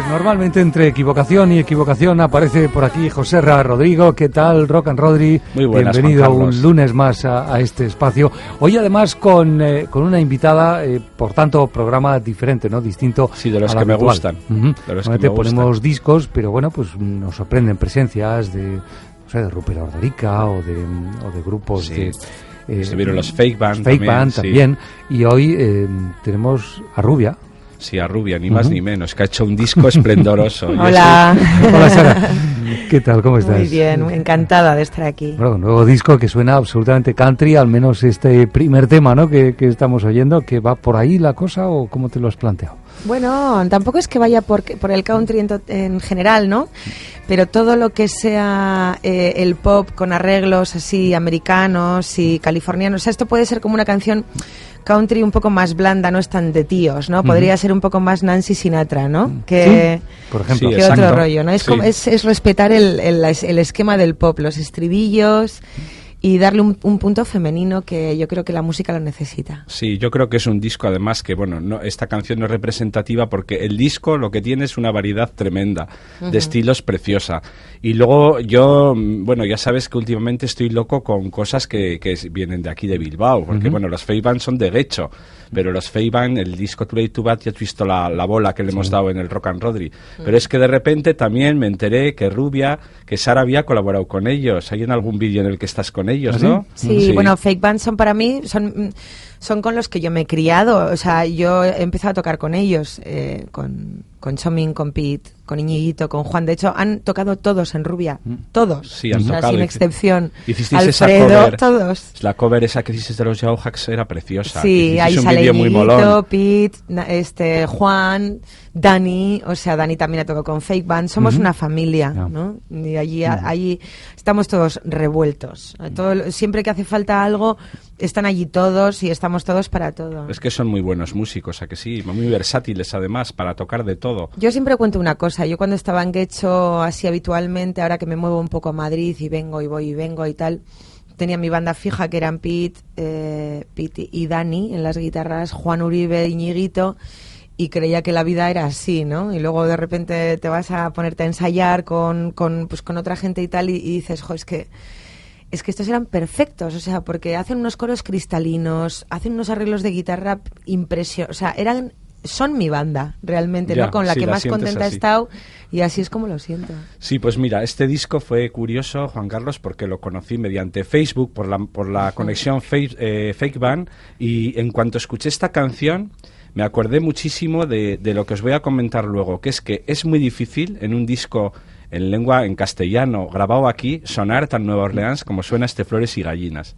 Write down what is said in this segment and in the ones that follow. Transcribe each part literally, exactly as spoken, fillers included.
Pues normalmente entre equivocación y equivocación aparece por aquí Joserra Rodrigo. ¿Qué tal, Rock and Rodri? Muy buenas, bienvenido un lunes más a, a este espacio. Hoy además con, eh, con una invitada, eh, por tanto, programa diferente, ¿no? Distinto. Sí, de los a que me habitual. gustan. Uh-huh. De los que me ponemos gustan. discos, pero bueno, pues nos sorprenden presencias de, no sé, de Rupert Ordorica o de, o de grupos sí. de... Eh, Estuvieron los Fake Band Fake también. Band sí. también. Y hoy eh, tenemos a Rubia. Sí, a Rubia, ni más uh-huh. ni menos, que ha hecho un disco esplendoroso. Hola. Hola, Sara. ¿Qué tal? ¿Cómo estás? Muy bien, encantada de estar aquí. Bueno, un nuevo disco que suena absolutamente country, al menos este primer tema, ¿no?, que, que estamos oyendo, que va por ahí la cosa, ¿o cómo te lo has planteado? Bueno, tampoco es que vaya por, por el country en, to, en general, ¿no? Pero todo lo que sea eh, el pop con arreglos así americanos y californianos, o sea, esto puede ser como una canción country un poco más blanda, no es tan de tíos, ¿no? Podría uh-huh. ser un poco más Nancy Sinatra, ¿no? Que, sí, por ejemplo. Que sí, otro exacto. rollo, ¿no? Es, sí. como, es, es respetar el, el, el esquema del pop, los estribillos y darle un, un punto femenino que yo creo que la música lo necesita. Sí, yo creo que es un disco además que, bueno, no, esta canción no es representativa porque el disco lo que tiene es una variedad tremenda uh-huh. de estilos preciosa. Y luego yo, bueno, ya sabes que últimamente estoy loco con cosas que, que vienen de aquí de Bilbao, porque, uh-huh. bueno, los Fake Band son de Guecho, pero los Fake Band, el disco Too Late to Bad, ya has visto la, la bola que le sí. hemos dado en el Rock and Rodri. Uh-huh. Pero es que de repente también me enteré que Rubia, que Sara había colaborado con ellos. Hay en algún vídeo en el que estás con ellos, ¿sí? ¿no? Sí, sí, bueno, Fake Band son para mí, son, son con los que yo me he criado. O sea, yo he empezado a tocar con ellos, eh, con, con Chomin, con Pete, con Iñiguito, con Juan. De hecho, han tocado todos en Rubia. Todos. Sí, han o sea, tocado. sin excepción. Hicisteis Alfredo, esa cover, todos. La cover esa que hiciste de los Yauhacks era preciosa. Sí, ahí un sale muy Iñiguito, Pete, este, Juan, Dani. O sea, Dani también ha tocado con Fake Band. Somos uh-huh. una familia, yeah. ¿no? Y allí, uh-huh. allí estamos todos revueltos. Todo, siempre que hace falta algo, están allí todos y estamos todos para todo. Es que son muy buenos músicos, ¿a que sí? Muy versátiles además, para tocar de todo. Yo siempre cuento una cosa. Yo cuando estaba en Guecho así habitualmente, ahora que me muevo un poco a Madrid y vengo y voy y vengo y tal, tenía mi banda fija que eran Pete, eh, Pete y Dani en las guitarras, Juan Uribe, Iñiguito, y creía que la vida era así, ¿no? Y luego de repente te vas a ponerte a ensayar con, con, pues, con otra gente y tal y, y dices, jo, es que es que estos eran perfectos, o sea, porque hacen unos coros cristalinos, hacen unos arreglos de guitarra impresionantes, o sea, eran... son mi banda, realmente, ya, ¿no? Con la sí, que la más contenta he así. estado y así es como lo siento. Sí, pues mira, este disco fue curioso, Juan Carlos, porque lo conocí mediante Facebook por la, por la uh-huh. conexión face, eh, Fake Band, y en cuanto escuché esta canción me acordé muchísimo de, de lo que os voy a comentar luego, que es que es muy difícil en un disco en lengua, en castellano, grabado aquí, sonar tan Nueva Orleans como suena este Flores y Gallinas.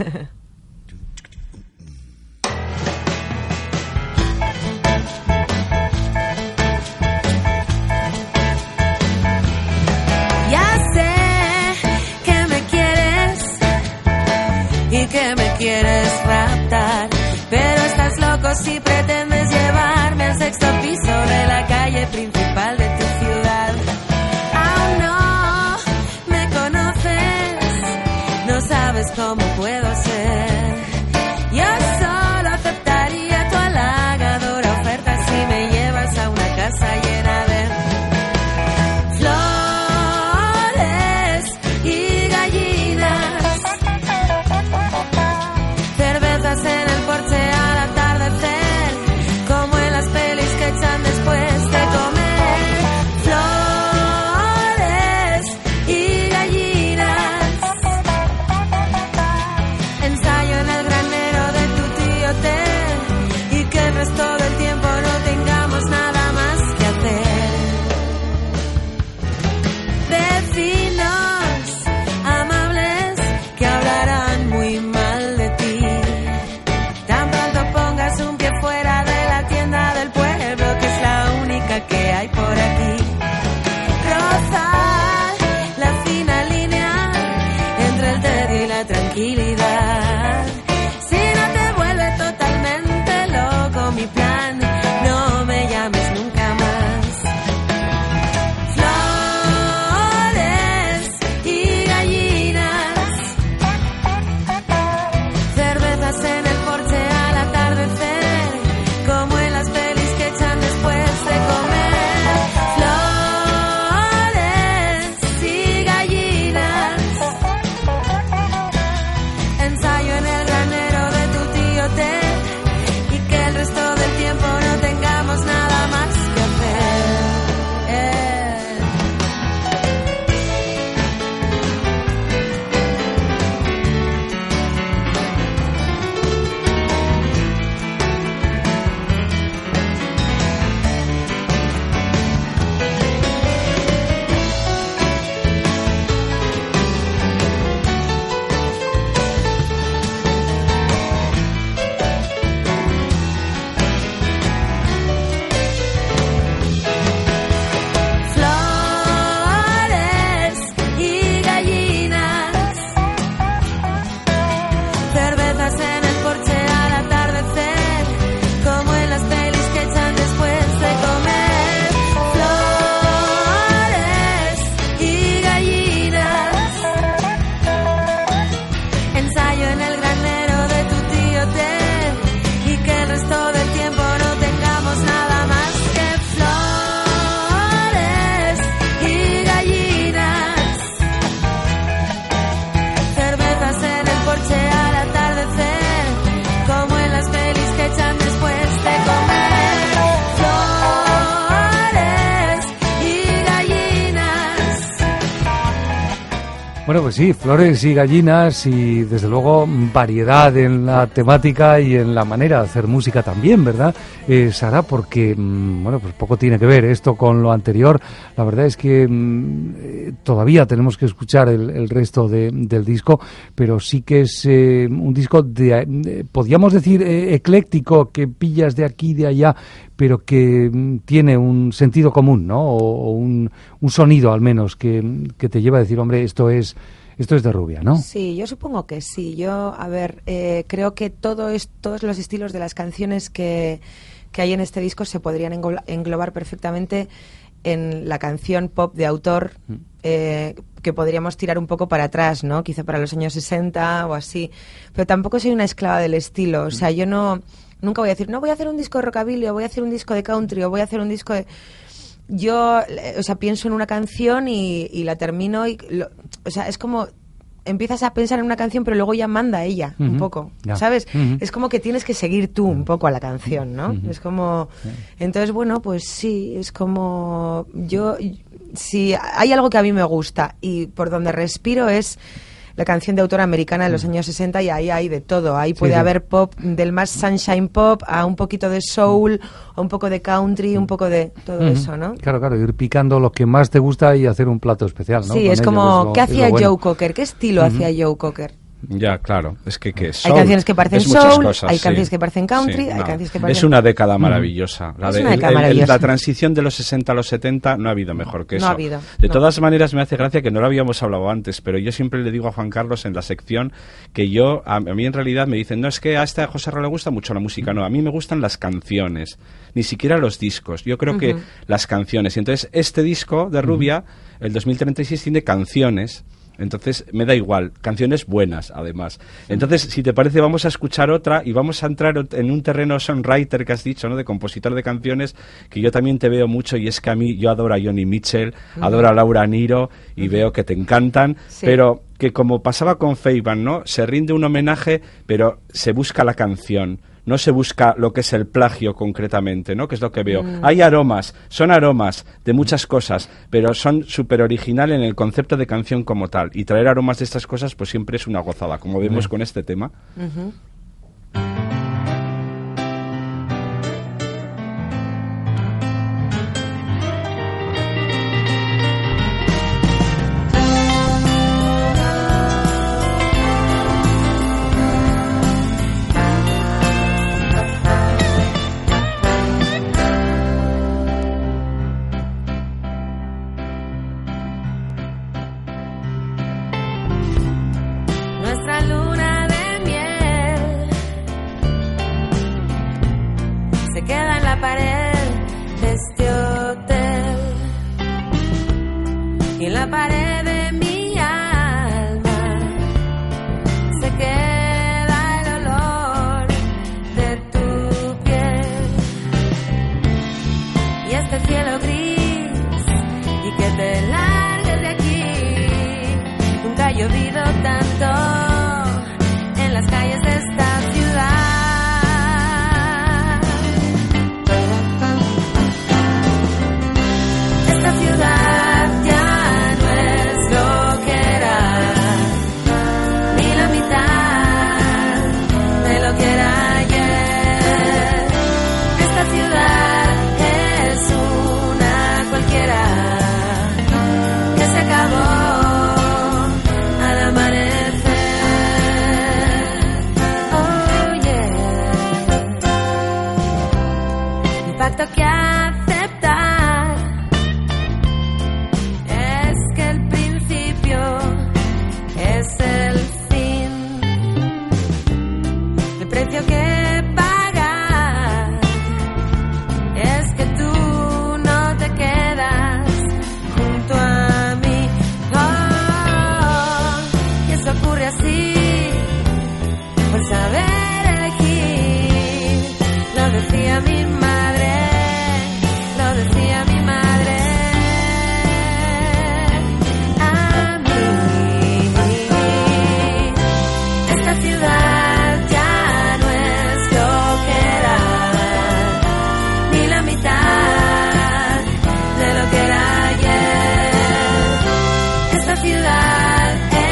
Que me quieres raptar, pero estás loco si pretendes llevarme al sexto piso de la calle principal de tu ciudad. Aún no me conoces, no sabes cómo puedo ser. Yo solo aceptaría tu halagadora oferta si me llevas a una casa llena de flores y gallinas. Cervezas en el porche al atardecer, como en las pelis que echan después de comer. Flores y gallinas. Ensayo en el granero de tu tío Ted, y que el resto del tiempo no tengamos nada más que hacer. Vecinos amables que hablarán muy mal de ti. Tan pronto pongas un pie fuera de la tienda del pueblo, que es la única que hay por aquí. Rozar la fina línea entre el tedio y la tranquilidad. Si no te vuelve totalmente loco mi plan, no me llames nunca más. Flores y gallinas. Cervezas en el porche al atardecer, como en las pelis que echan después de comer. Bueno, pues sí, flores y gallinas y desde luego variedad en la temática y en la manera de hacer música también, ¿verdad, eh, Sara? Porque, bueno, pues poco tiene que ver esto con lo anterior. La verdad es que eh, todavía tenemos que escuchar el, el resto de, del disco, pero sí que es eh, un disco, de, de podríamos decir, eh, ecléctico, que pillas de aquí y de allá, pero que mm, tiene un sentido común, ¿no? O, o un, un sonido, al menos, que, que te lleva a decir, hombre, esto es esto es de Rubia, ¿no? Sí, yo supongo que sí. Yo, a ver, eh, creo que todo es, todos los estilos de las canciones que, que hay en este disco se podrían englobar, englobar perfectamente en la canción pop de autor, eh, que podríamos tirar un poco para atrás, ¿no? Quizá para los años sesenta o así. Pero tampoco soy una esclava del estilo. O sea, yo no... Nunca voy a decir, no voy a hacer un disco de rockabilly, o voy a hacer un disco de country, o voy a hacer un disco de... Yo, o sea, pienso en una canción y, y la termino y... Lo, o sea, es como... Empiezas a pensar en una canción, pero luego ya manda ella, uh-huh. un poco, yeah. ¿sabes? Uh-huh. Es como que tienes que seguir tú un poco a la canción, ¿no? Uh-huh. Es como... Entonces, bueno, pues sí, es como... Yo... Si hay algo que a mí me gusta y por donde respiro es... la canción de autor americana de los años sesenta, y ahí hay de todo. Ahí puede sí, sí. haber pop, del más sunshine pop a un poquito de soul, a un poco de country, un poco de todo uh-huh. eso, ¿no? Claro, claro, ir picando lo que más te gusta y hacer un plato especial, ¿no? Sí, Con es ello, como, es lo, ¿qué hacía bueno. Joe Cocker? ¿Qué estilo uh-huh. hacía Joe Cocker? Ya, claro, es que, que soul, hay canciones que parecen soul, cosas, hay sí. canciones que parecen country, sí, hay no. canciones que parecen... Es una década maravillosa. La, es de, una década el, maravillosa. El, la transición de los sesenta a los setenta no ha habido mejor que eso. No ha habido. De no. todas maneras, me hace gracia que no lo habíamos hablado antes, pero yo siempre le digo a Juan Carlos en la sección que yo, a, a mí en realidad me dicen, no, es que a esta José Ra le gusta mucho la música. No, a mí me gustan las canciones, ni siquiera los discos. Yo creo uh-huh. que las canciones. Y entonces, este disco de Rubia, uh-huh. el dos mil treinta y seis, tiene canciones. Entonces me da igual, canciones buenas además. Entonces, si te parece, vamos a escuchar otra y vamos a entrar en un terreno songwriter que has dicho, ¿no? De compositor de canciones, que yo también te veo mucho, y es que a mí, yo adoro a Joni Mitchell, uh-huh. adoro a Laura Nyro y uh-huh. veo que te encantan, sí. pero que como pasaba con Fabian, ¿no? Se rinde un homenaje, pero se busca la canción. No se busca lo que es el plagio concretamente, ¿no? Que es lo que veo. Mm. Hay aromas, son aromas de muchas cosas, pero son súper original en el concepto de canción como tal. Y traer aromas de estas cosas, pues siempre es una gozada, como vemos mm. con este tema. Uh-huh. Esta ciudad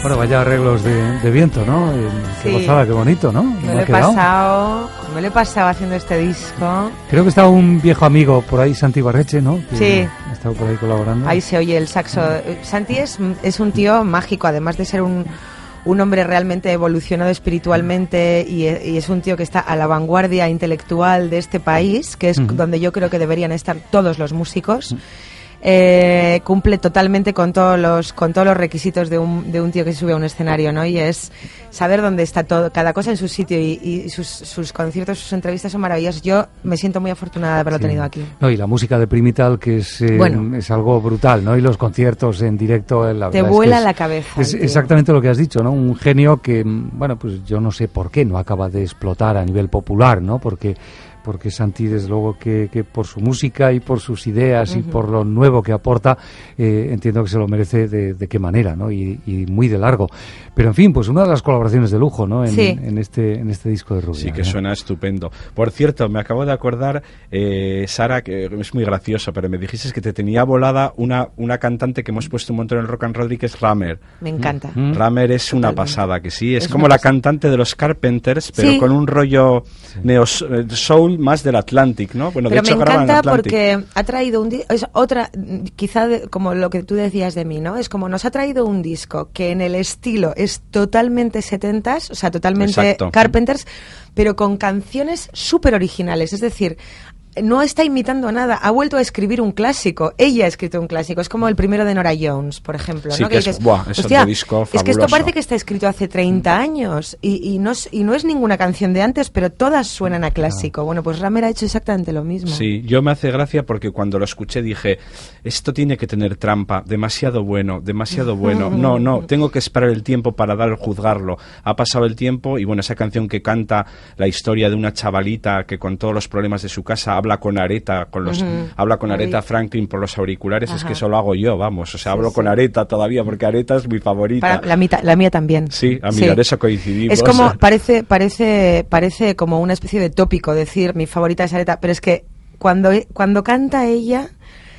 Bueno, vaya arreglos de, de viento, ¿no? Eh, qué Sí. gozada, qué bonito, ¿no? Me ¿Cómo lo ha he quedado? pasado, me lo he pasado haciendo este disco. Creo que está un viejo amigo por ahí, Santi Barreche, ¿no? Que Sí. Ha estado por ahí colaborando. Ahí se oye el saxo. Santi es, es un tío mágico, además de ser un, un hombre realmente evolucionado espiritualmente y, y es un tío que está a la vanguardia intelectual de este país, que es Ujú. donde yo creo que deberían estar todos los músicos. Eh, cumple totalmente con todos los con todos los requisitos de un, de un tío que se sube a un escenario, ¿no? Y es saber dónde está todo, cada cosa en su sitio y, y sus, sus conciertos, sus entrevistas son maravillosos. Yo me siento muy afortunada de haberlo Sí. tenido aquí. No, y la música de Primital, que es, eh, Bueno. es algo brutal, ¿no? Y los conciertos en directo, eh, la Te verdad es que vuela es- la cabeza. Es el tío. exactamente lo que has dicho, ¿no? Un genio que, mm, bueno, pues yo no sé por qué no acaba de explotar a nivel popular, ¿no? Porque porque Santi, desde luego, que, que por su música y por sus ideas y Ujú. por lo nuevo que aporta, eh, entiendo que se lo merece de, de qué manera, ¿no? Y, y muy de largo. Pero, en fin, pues una de las colaboraciones de lujo, ¿no? En, Sí. en este en este disco de Rubia. Sí, que ¿no? suena estupendo. Por cierto, me acabo de acordar, eh, Sara, que es muy gracioso, pero me dijiste que te tenía volada una, una cantante que hemos puesto un montón en el rock and roll y que es Ramer. Me encanta. Mm. Ramer es una Totalmente. pasada, que sí, es, Es como una la pasada. cantante de los Carpenters, pero Sí. con un rollo neo eh, soul más del Atlantic, ¿no? Bueno, Pero de hecho me graba en encanta Atlantic. porque ha traído un di- es otra, mm, quizá de- como lo que tú decías de mí, ¿no? Es como nos ha traído un disco que en el estilo es totalmente setentas, o sea, totalmente Exacto. Carpenters, pero con canciones súper originales. Es decir, no está imitando nada, ha vuelto a escribir un clásico. Ella ha escrito un clásico, es como el primero de Nora Jones, por ejemplo, Sí, ¿no? que es- buah, es "Hostia, otro disco es que esto fabuloso". parece que está escrito hace treinta años y, y no es, y no es ninguna canción de antes, pero todas suenan a clásico. Bueno, pues Ramer ha hecho exactamente lo mismo. Sí, yo me hace gracia porque cuando lo escuché dije, esto tiene que tener trampa, demasiado bueno, demasiado bueno. No, no, tengo que esperar el tiempo para dar juzgarlo. Ha pasado el tiempo y bueno, esa canción que canta la historia de una chavalita que con todos los problemas de su casa habla con Aretha, con los, Ujú. habla con Aretha Ahí. Franklin por los auriculares, es Ajá. que eso lo hago yo, vamos. O sea, hablo Sí, con sí. Aretha todavía porque Aretha es mi favorita. Para- la, mita- la mía también. Sí, a mirar eso coincidimos. Es como, parece, parece, parece como una especie de tópico decir mi favorita es Aretha, pero es que cuando, cuando canta ella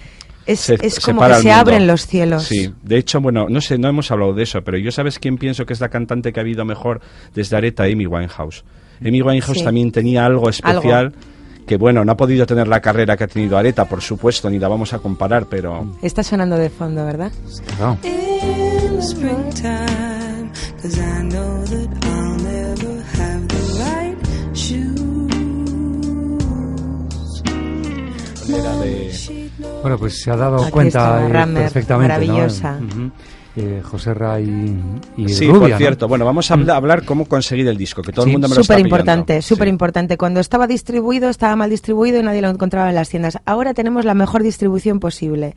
es, Se- es se como para que el se mundo. abren los cielos. Sí, de hecho, bueno, no sé, no hemos hablado de eso, pero yo sabes quién pienso que es la cantante que ha habido mejor desde Aretha, Amy Winehouse. Amy Winehouse Sí. también tenía algo especial que, bueno, no ha podido tener la carrera que ha tenido Aretha, por supuesto, ni la vamos a comparar, pero... Está sonando de fondo, ¿verdad? Claro. In the springtime, 'cause I know that I'll never have the right shoes. Manera de... Bueno, pues se ha dado Aquí cuenta está eh, Ramer, perfectamente, maravillosa. ¿no? Ujú. Eh, José Ra y, y Sí, Rubia, por ¿no? cierto, bueno, vamos a habla- hablar cómo conseguir el disco, que todo Sí. el mundo me lo está Súper pidiendo. importante, súper Sí. importante. Cuando estaba distribuido, estaba mal distribuido y nadie lo encontraba en las tiendas. Ahora tenemos la mejor distribución posible.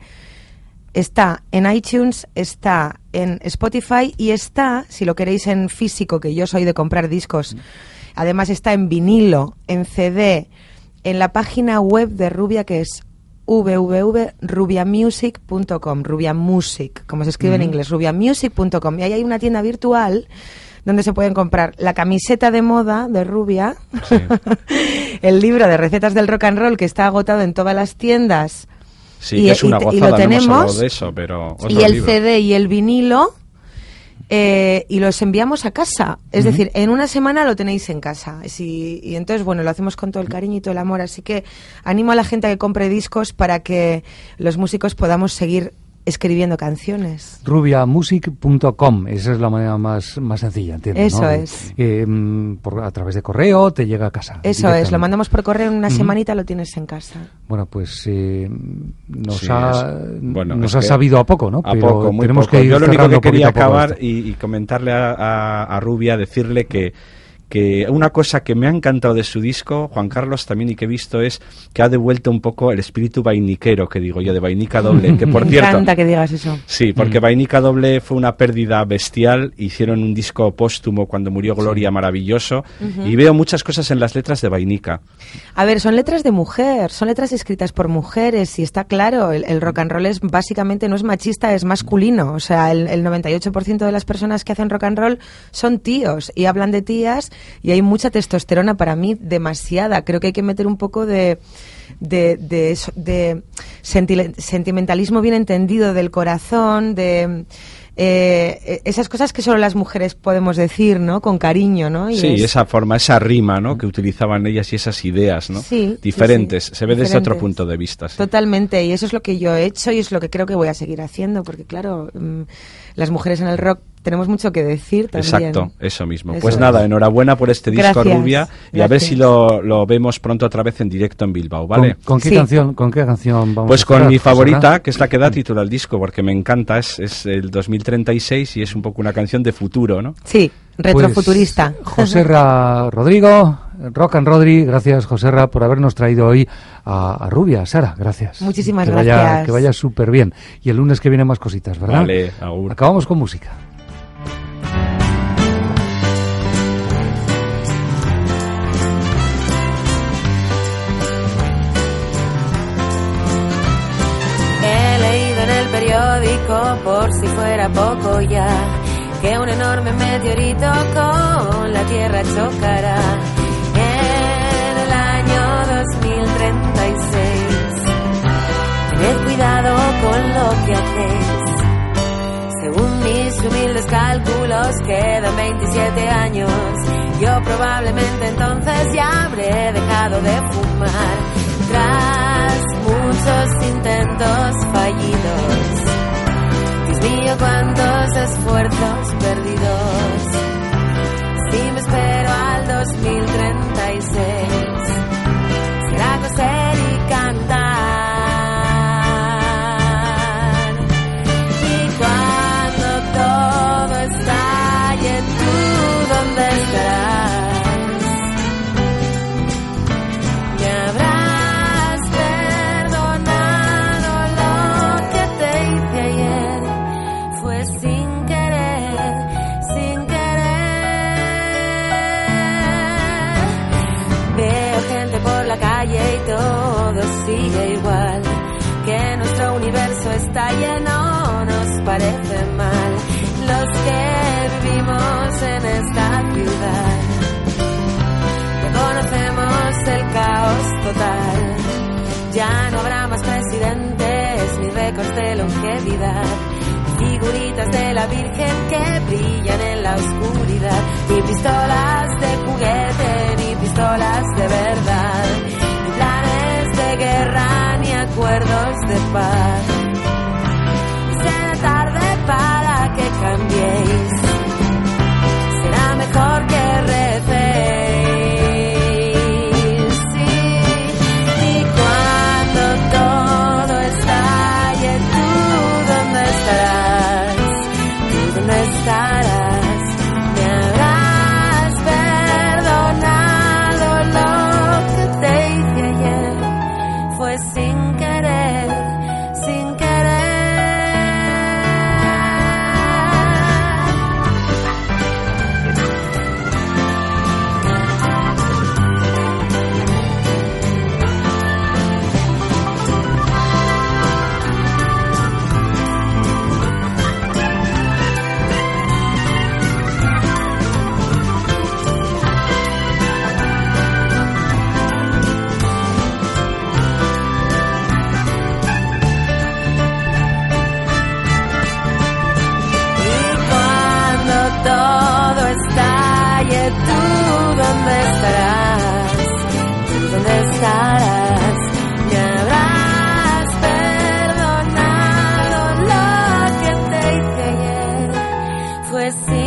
Está en iTunes, está en Spotify y está, si lo queréis en físico, que yo soy de comprar discos, además está en vinilo, en C D, en la página web de Rubia, que es w w w punto rubia music punto com, Rubia Music, como se escribe en inglés, rubia music punto com. Y ahí hay una tienda virtual donde se pueden comprar la camiseta de moda de Rubia, Sí. el libro de recetas del rock and roll que está agotado en todas las tiendas. Sí, Y- que es una y te- y gozada, lo no hemos tenemos, hablado de eso, pero... otro y el libro. C D y el vinilo eh, y los enviamos a casa. Es decir, en una semana lo tenéis en casa. Si- y entonces, bueno, lo hacemos con todo el cariño y todo el amor. Así que animo a la gente a que compre discos para que los músicos podamos seguir escribiendo canciones. rubia music punto com, esa es la manera más, más sencilla, entiendo. Eso ¿no? es. Eh, mm, por, a través de correo te llega a casa. Eso es, directamente. lo mandamos por correo en una Ujú. semanita, lo tienes en casa. Bueno, pues eh, nos, Sí, ha, es- bueno, nos es ha que sabido a poco, ¿no? A Pero poco, muy tenemos poco. que ir Yo lo único cerrando que quería poquito a poco acabar esto. y, y comentarle a, a- a Rubia, decirle que, que una cosa que me ha encantado de su disco, Juan Carlos, también y que he visto es que ha devuelto un poco el espíritu vainiquero, que digo yo, de Vainica Doble, que por Me cierto... encanta que digas eso. Sí, porque Vainica Doble fue una pérdida bestial. Hicieron un disco póstumo cuando murió Gloria, maravilloso. Y veo muchas cosas en las letras de Vainica. A ver, son letras de mujer, son letras escritas por mujeres y está claro, el, el rock and roll es básicamente no es machista, es masculino. O sea, el, el noventa y ocho por ciento de las personas que hacen rock and roll son tíos y hablan de tías y hay mucha testosterona, para mí demasiada. Creo que hay que meter un poco de... de, de, eso- de senti- sentimentalismo bien entendido del corazón, de eh, esas cosas que solo las mujeres podemos decir, ¿no? Con cariño, ¿no? Y sí, es... esa forma, esa rima, ¿no? Que utilizaban ellas y esas ideas, ¿no? Sí, diferentes, sí, sí. se ve diferentes. Desde otro punto de vista. Sí. Totalmente, y eso es lo que yo he hecho y es lo que creo que voy a seguir haciendo, porque claro, mmm, las mujeres en el rock tenemos mucho que decir también. Exacto, eso mismo. Eso pues es. nada, enhorabuena por este disco, Gracias, Rubia, y gracias. a ver si lo, lo vemos pronto otra vez en directo en Bilbao, ¿vale? ¿Con, con qué Sí. canción, con qué canción vamos Pues a con cerrar, mi José favorita, Ra? que es la que da título al disco, porque me encanta, es, es el dos mil treinta y seis y es un poco una canción de futuro, ¿no? Sí, retrofuturista. Pues, Joserra Rodrigo, Rock and Rodri, gracias Joserra por habernos traído hoy a, a Rubia. Sara, gracias. Muchísimas que vaya, gracias. Que vaya súper bien. Y el lunes que viene más cositas, ¿verdad? Vale, agur. Acabamos con música. He leído en el periódico, por si fuera poco ya, que un enorme meteorito con la Tierra chocará en el año dos mil treinta y seis. Tened cuidado con lo que hacéis. Según mis humildes cálculos, quedan veintisiete años. Yo probablemente entonces ya habré dejado de fumar, tras muchos intentos fallidos. Dios mío, cuántos esfuerzos perdidos. Si me espero al dos mil treinta y seis, será coser y cantar. Y cuando todo estalle, ¿tú dónde estarás? Me habrás perdonado lo que te hice ayer. Fue sin querer, sin querer. Veo gente por la calle y todo sigue igual. Que nuestro universo está lleno, nos parece mal. Los que vivimos en esta ciudad ya conocemos el caos total. Ya no habrá más presidentes ni récords de longevidad, figuritas de la Virgen que brillan en la oscuridad, ni pistolas de juguete, ni pistolas de verdad, ni planes de guerra, ni acuerdos de paz. Y será tarde para que cambiéis, será mejor que recéis. Sí, y cuando todo estalle, ¿tú dónde estarás? ¿Tú dónde estarás? Me habrás perdonado lo que te hice ayer. Fue sin querer, sin querer. Todo estalle, ¿tú dónde estarás? ¿Tú dónde estarás? Me habrás perdonado lo que te hice ayer. Fue sin